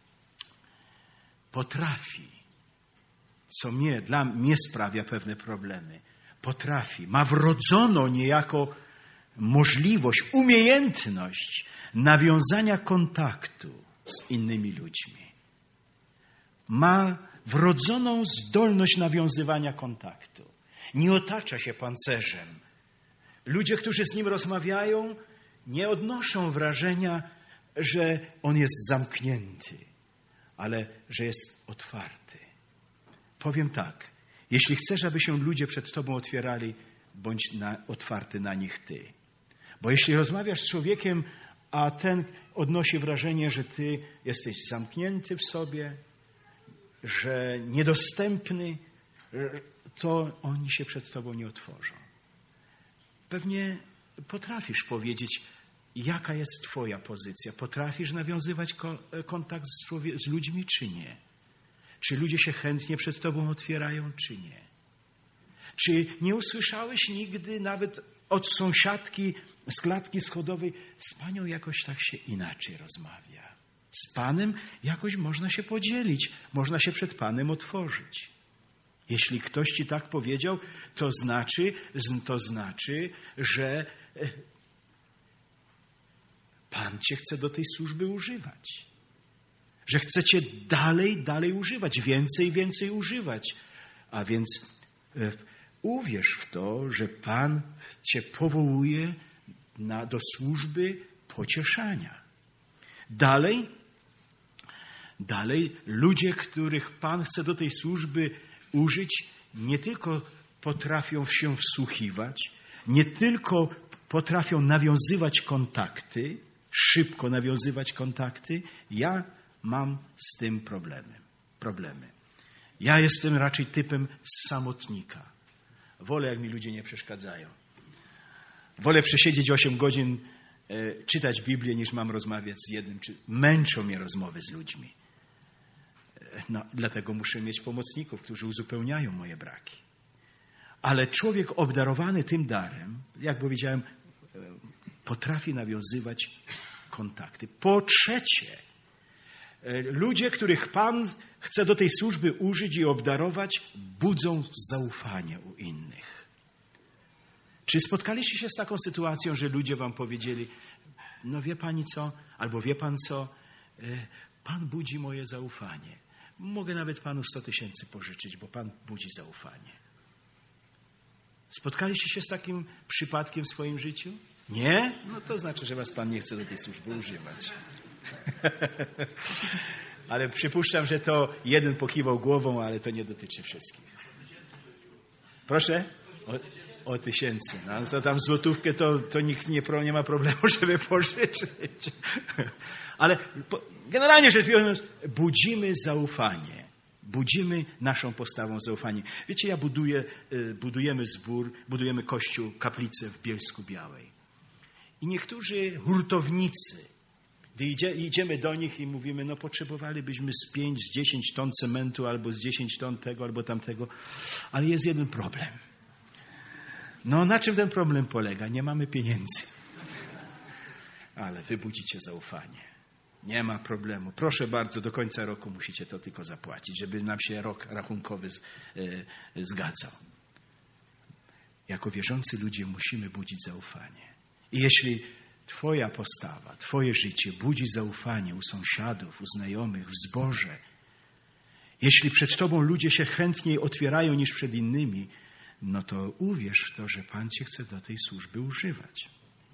Speaker 1: potrafi, co mnie, dla mnie sprawia pewne problemy, potrafi, ma wrodzoną niejako możliwość, umiejętność nawiązania kontaktu z innymi ludźmi. Ma wrodzoną zdolność nawiązywania kontaktu. Nie otacza się pancerzem. Ludzie, którzy z nim rozmawiają, nie odnoszą wrażenia, że on jest zamknięty, ale że jest otwarty. Powiem tak, jeśli chcesz, aby się ludzie przed tobą otwierali, bądź na, otwarty na nich ty. Bo jeśli rozmawiasz z człowiekiem, a ten odnosi wrażenie, że ty jesteś zamknięty w sobie, że niedostępny, to oni się przed tobą nie otworzą. Pewnie potrafisz powiedzieć, jaka jest twoja pozycja. Potrafisz nawiązywać kontakt z, człowie- z ludźmi, czy nie? Czy ludzie się chętnie przed tobą otwierają, czy nie? Czy nie usłyszałeś nigdy nawet od sąsiadki z klatki schodowej, z panią jakoś tak się inaczej rozmawia. Z Panem jakoś można się podzielić, można się przed Panem otworzyć. Jeśli ktoś ci tak powiedział, to znaczy, to znaczy, że Pan cię chce do tej służby używać. Że chce cię dalej, dalej używać, więcej, więcej używać. A więc e, uwierz w to, że Pan cię powołuje na, do służby pocieszania. Dalej, dalej ludzie, których Pan chce do tej służby użyć, nie tylko potrafią się wsłuchiwać, nie tylko potrafią nawiązywać kontakty, szybko nawiązywać kontakty. Ja mam z tym problemy. problemy. Ja jestem raczej typem samotnika. Wolę, jak mi ludzie nie przeszkadzają. Wolę przesiedzieć osiem godzin, e, czytać Biblię, niż mam rozmawiać z jednym. Czy męczą mnie rozmowy z ludźmi. E, no, dlatego muszę mieć pomocników, którzy uzupełniają moje braki. Ale człowiek obdarowany tym darem, jak powiedziałem, e, potrafi nawiązywać kontakty. Po trzecie, ludzie, których Pan chce do tej służby użyć i obdarować, budzą zaufanie u innych. Czy spotkaliście się z taką sytuacją, że ludzie wam powiedzieli, no wie pani co, albo wie pan co, Pan budzi moje zaufanie. Mogę nawet Panu sto tysięcy pożyczyć, bo Pan budzi zaufanie. Spotkaliście się z takim przypadkiem w swoim życiu? Nie? No to znaczy, że was Pan nie chce do tej służby używać. Ale przypuszczam, że to jeden pokiwał głową, ale to nie dotyczy wszystkich. Proszę? O, o tysięcy. No to tam złotówkę to, to nikt nie, nie ma problemu, żeby pożyczyć. Ale po, generalnie rzecz biorąc, budzimy zaufanie. Budzimy naszą postawą zaufanie. Wiecie, ja buduję, budujemy zbór, budujemy kościół, kaplicę w Bielsku Białej. I niektórzy hurtownicy, gdy idzie, idziemy do nich i mówimy, no potrzebowalibyśmy z pięć, z dziesięć ton cementu, albo z dziesięć ton tego, albo tamtego, ale jest jeden problem. No na czym ten problem polega? Nie mamy pieniędzy. Ale wy budzicie zaufanie. Nie ma problemu. Proszę bardzo, do końca roku musicie to tylko zapłacić, żeby nam się rok rachunkowy z, y, zgadzał. Jako wierzący ludzie musimy budzić zaufanie. I jeśli twoja postawa, twoje życie budzi zaufanie u sąsiadów, u znajomych, w zborze, jeśli przed tobą ludzie się chętniej otwierają niż przed innymi, no to uwierz w to, że Pan cię chce do tej służby używać.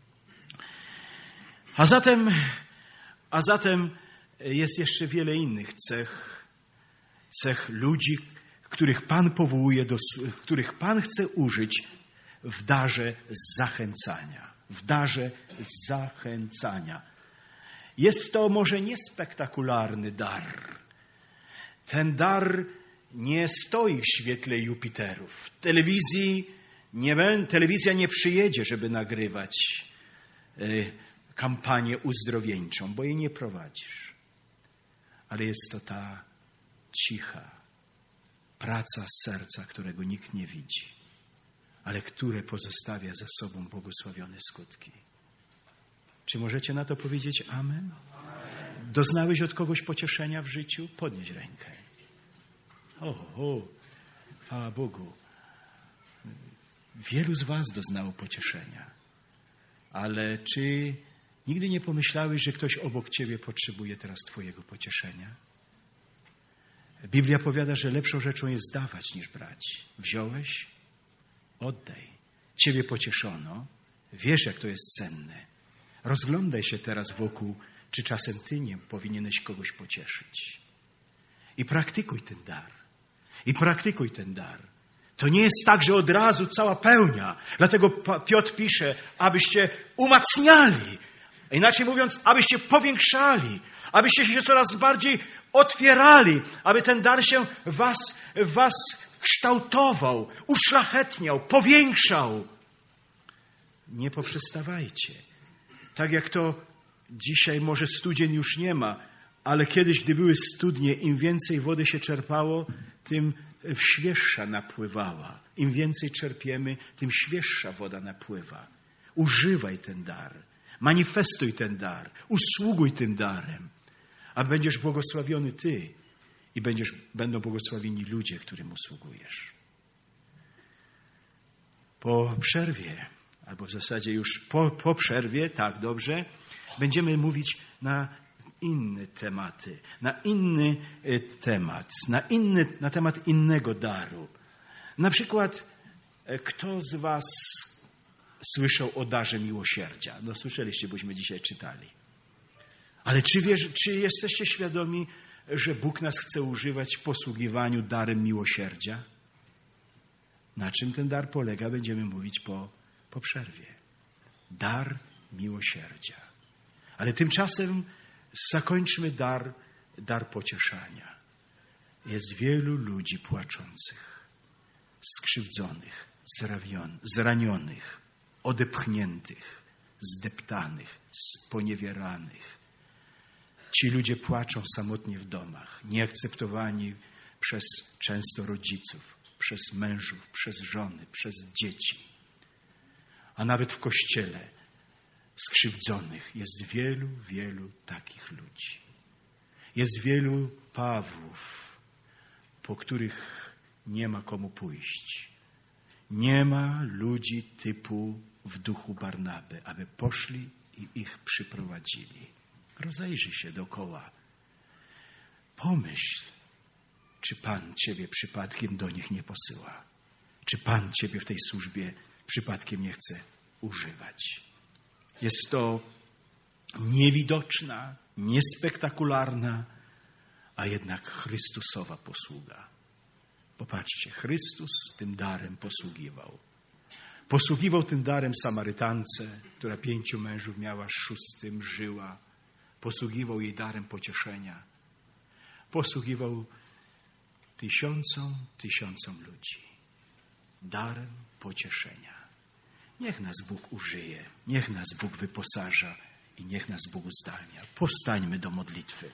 Speaker 1: A zatem, a zatem jest jeszcze wiele innych cech, cech ludzi, których Pan powołuje, do, których Pan chce użyć w darze zachęcania. W darze zachęcania. Jest to może niespektakularny dar. Ten dar nie stoi w świetle Jupiterów. W telewizji nie, telewizja nie przyjedzie, żeby nagrywać y, kampanię uzdrowieńczą, bo jej nie prowadzisz. Ale jest to ta cicha praca serca, którego nikt nie widzi, ale które pozostawia za sobą błogosławione skutki. Czy możecie na to powiedzieć amen? Amen. Doznałeś od kogoś pocieszenia w życiu? Podnieś rękę. O, o, chwała Bogu. Wielu z was doznało pocieszenia. Ale czy nigdy nie pomyślałeś, że ktoś obok ciebie potrzebuje teraz twojego pocieszenia? Biblia powiada, że lepszą rzeczą jest dawać niż brać. Wziąłeś? Oddaj. Ciebie pocieszono. Wiesz, jak to jest cenne. Rozglądaj się teraz wokół, czy czasem ty nie powinieneś kogoś pocieszyć. I praktykuj ten dar. I praktykuj ten dar. To nie jest tak, że od razu cała pełnia. Dlatego Piotr pisze, abyście umacniali. Inaczej mówiąc, abyście powiększali. Abyście się coraz bardziej otwierali. Aby ten dar się w was, w was kształtował, uszlachetniał, powiększał. Nie poprzestawajcie. Tak jak to dzisiaj może studień już nie ma, ale kiedyś, gdy były studnie, im więcej wody się czerpało, tym świeższa napływała. Im więcej czerpiemy, tym świeższa woda napływa. Używaj ten dar. Manifestuj ten dar. Usługuj tym darem. A będziesz błogosławiony ty i będziesz, będą błogosławieni ludzie, którym usługujesz. Po przerwie, albo w zasadzie już po, po przerwie, tak dobrze, będziemy mówić na inne tematy, na inny temat, na, inny, na temat innego daru. Na przykład, kto z was słyszał o darze miłosierdzia? No słyszeliście, bośmy dzisiaj czytali. Ale czy, wiesz, czy jesteście świadomi, że Bóg nas chce używać w posługiwaniu darem miłosierdzia? Na czym ten dar polega, będziemy mówić po, po przerwie. Dar miłosierdzia. Ale tymczasem zakończmy dar, dar pocieszania. Jest wielu ludzi płaczących, skrzywdzonych, zranionych, odepchniętych, zdeptanych, sponiewieranych. Ci ludzie płaczą samotnie w domach, nieakceptowani przez często rodziców, przez mężów, przez żony, przez dzieci. A nawet w kościele skrzywdzonych jest wielu, wielu takich ludzi. Jest wielu Pawłów, po których nie ma komu pójść. Nie ma ludzi typu w duchu Barnaby, aby poszli i ich przyprowadzili. Rozejrzyj się dookoła. Pomyśl, czy Pan ciebie przypadkiem do nich nie posyła. Czy Pan ciebie w tej służbie przypadkiem nie chce używać. Jest to niewidoczna, niespektakularna, a jednak Chrystusowa posługa. Popatrzcie, Chrystus tym darem posługiwał. Posługiwał tym darem Samarytance, która pięciu mężów miała, szóstym żyła. Posługiwał jej darem pocieszenia. Posługiwał tysiącom, tysiącom ludzi. Darem pocieszenia. Niech nas Bóg użyje, niech nas Bóg wyposaża i niech nas Bóg uzdalnia. Powstańmy do modlitwy.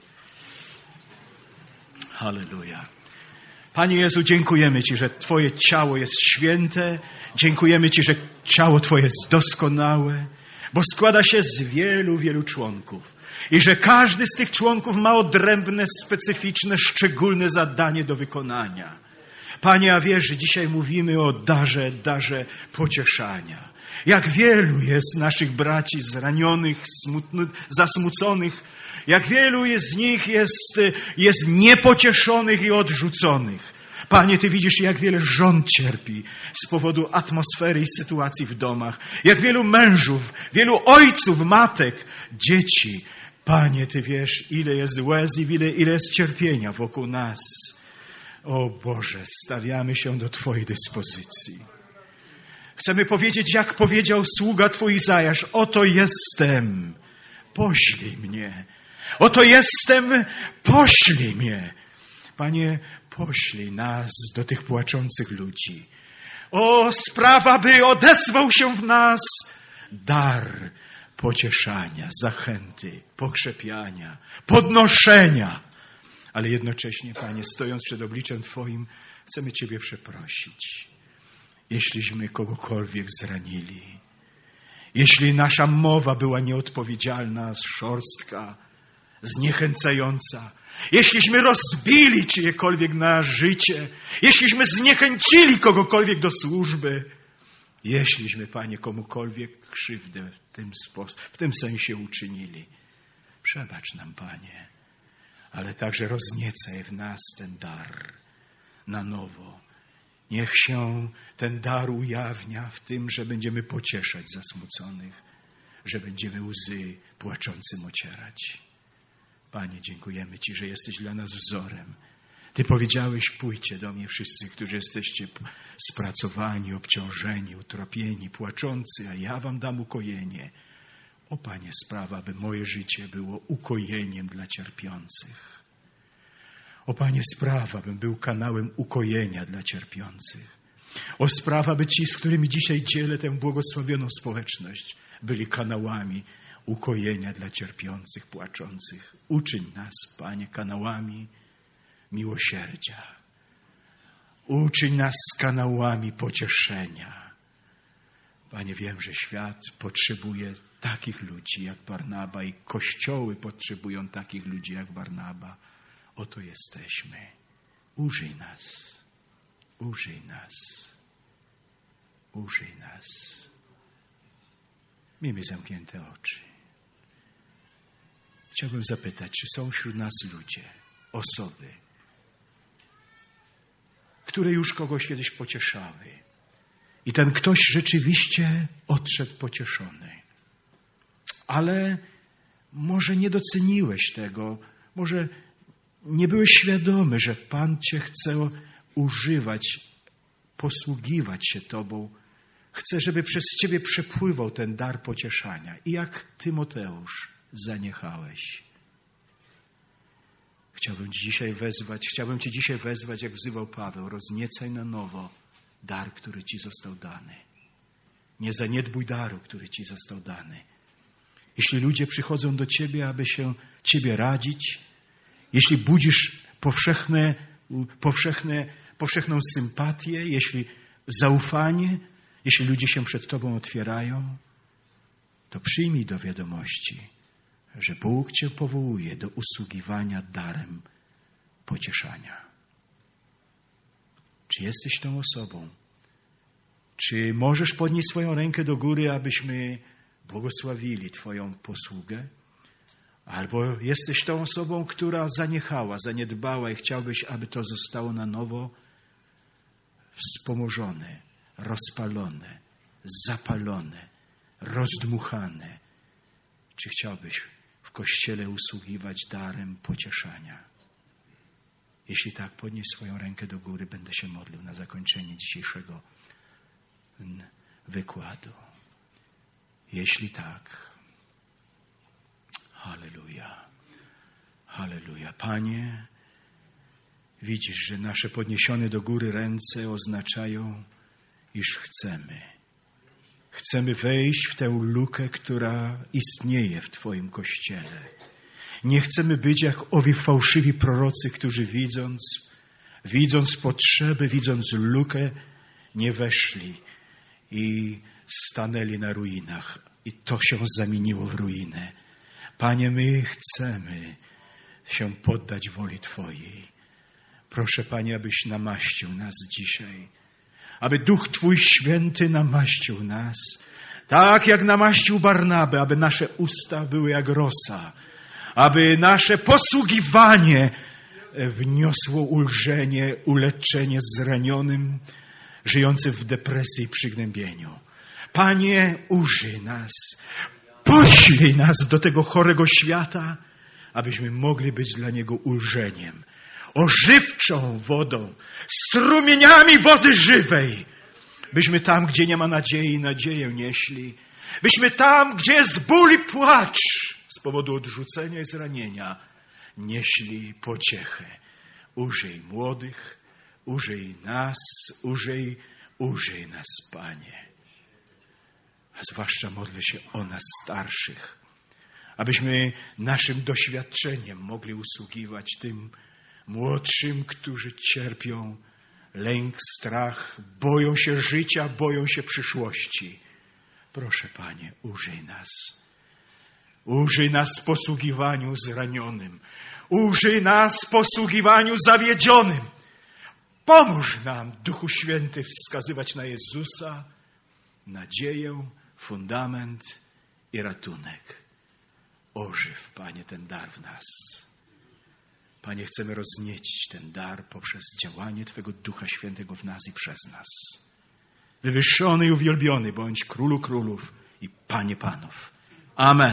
Speaker 1: Halleluja. Panie Jezu, dziękujemy Ci, że Twoje ciało jest święte. Dziękujemy Ci, że ciało Twoje jest doskonałe, bo składa się z wielu, wielu członków. I że każdy z tych członków ma odrębne, specyficzne, szczególne zadanie do wykonania. Panie, a wiesz, że dzisiaj mówimy o darze, darze pocieszania. Jak wielu jest naszych braci zranionych, smutnych, zasmuconych. Jak wielu jest z nich jest, jest niepocieszonych i odrzuconych. Panie, Ty widzisz, jak wiele żon cierpi z powodu atmosfery i sytuacji w domach. Jak wielu mężów, wielu ojców, matek, dzieci. Panie, Ty wiesz, ile jest łez i ile, ile jest cierpienia wokół nas. O Boże, stawiamy się do Twojej dyspozycji. Chcemy powiedzieć, jak powiedział sługa Twój Izajasz, oto jestem, poślij mnie. Oto jestem, poślij mnie. Panie, poślij nas do tych płaczących ludzi. O, sprawa, by odezwał się w nas dar pocieszania, zachęty, pokrzepiania, podnoszenia. Ale jednocześnie, Panie, stojąc przed obliczem Twoim, chcemy Ciebie przeprosić. Jeśliśmy kogokolwiek zranili, jeśli nasza mowa była nieodpowiedzialna, szorstka, zniechęcająca, jeśliśmy rozbili czyjekolwiek na życie, jeśliśmy zniechęcili kogokolwiek do służby, jeśliśmy, Panie, komukolwiek krzywdę w tym, sposób, w tym sensie uczynili, przebacz nam, Panie, ale także rozniecaj w nas ten dar na nowo. Niech się ten dar ujawnia w tym, że będziemy pocieszać zasmuconych, że będziemy łzy płaczącym ocierać. Panie, dziękujemy Ci, że jesteś dla nas wzorem. Ty powiedziałeś, pójdźcie do mnie wszyscy, którzy jesteście spracowani, obciążeni, utrapieni, płaczący, a ja wam dam ukojenie. O Panie, sprawa, by moje życie było ukojeniem dla cierpiących. O Panie, sprawa, bym był kanałem ukojenia dla cierpiących. O sprawa, by ci, z którymi dzisiaj dzielę tę błogosławioną społeczność, byli kanałami ukojenia dla cierpiących, płaczących. Uczyń nas, Panie, kanałami miłosierdzia. Uczyń nas kanałami pocieszenia. Panie, wiem, że świat potrzebuje takich ludzi jak Barnaba i kościoły potrzebują takich ludzi jak Barnaba. Oto jesteśmy. Użyj nas. Użyj nas. Użyj nas. Miejmy zamknięte oczy. Chciałbym zapytać, czy są wśród nas ludzie, osoby, które już kogoś kiedyś pocieszały. I ten ktoś rzeczywiście odszedł pocieszony. Ale może nie doceniłeś tego, może nie byłeś świadomy, że Pan Cię chce używać, posługiwać się Tobą. Chce, żeby przez Ciebie przepływał ten dar pocieszania. I jak Tymoteusz zaniechałeś. Chciałbym Cię dzisiaj wezwać, chciałbym Cię dzisiaj wezwać, jak wzywał Paweł, rozniecaj na nowo dar, który Ci został dany. Nie zaniedbuj daru, który Ci został dany. Jeśli ludzie przychodzą do Ciebie, aby się Ciebie radzić, jeśli budzisz powszechne, powszechne, powszechną sympatię, jeśli zaufanie, jeśli ludzie się przed Tobą otwierają, to przyjmij do wiadomości, że Bóg Cię powołuje do usługiwania darem pocieszania. Czy jesteś tą osobą? Czy możesz podnieść swoją rękę do góry, abyśmy błogosławili Twoją posługę? Albo jesteś tą osobą, która zaniechała, zaniedbała i chciałbyś, aby to zostało na nowo wspomożone, rozpalone, zapalone, rozdmuchane. Czy chciałbyś w Kościele usługiwać darem pocieszania? Jeśli tak, podnieś swoją rękę do góry, będę się modlił na zakończenie dzisiejszego wykładu. Jeśli tak, halleluja, halleluja. Panie, widzisz, że nasze podniesione do góry ręce oznaczają, iż chcemy. Chcemy wejść w tę lukę, która istnieje w Twoim Kościele. Nie chcemy być jak owi fałszywi prorocy, którzy widząc, widząc potrzeby, widząc lukę, nie weszli i stanęli na ruinach. I to się zamieniło w ruinę. Panie, my chcemy się poddać woli Twojej. Proszę, Panie, abyś namaścił nas dzisiaj. Aby Duch Twój Święty namaścił nas. Tak jak namaścił Barnabę, aby nasze usta były jak rosa. Aby nasze posługiwanie wniosło ulżenie, uleczenie zranionym, żyjącym w depresji i przygnębieniu. Panie, użyj nas. Poślij nas do tego chorego świata, abyśmy mogli być dla niego ulżeniem. Ożywczą wodą, strumieniami wody żywej. Byśmy tam, gdzie nie ma nadziei, nadzieję nieśli. Byśmy tam, gdzie jest ból i płacz z powodu odrzucenia i zranienia, nieśli pociechę. Użyj młodych, użyj nas, użyj, użyj nas, Panie. A zwłaszcza modlę się o nas starszych, abyśmy naszym doświadczeniem mogli usługiwać tym młodszym, którzy cierpią lęk, strach, boją się życia, boją się przyszłości. Proszę, Panie, użyj nas. Użyj nas w posługiwaniu zranionym. Użyj nas w posługiwaniu zawiedzionym. Pomóż nam, Duchu Święty, wskazywać na Jezusa, nadzieję, fundament i ratunek. Ożyw, Panie, ten dar w nas. Panie, chcemy rozniecić ten dar poprzez działanie Twego Ducha Świętego w nas i przez nas. Wywyższony i uwielbiony bądź Królu Królów i Panie Panów. Amen.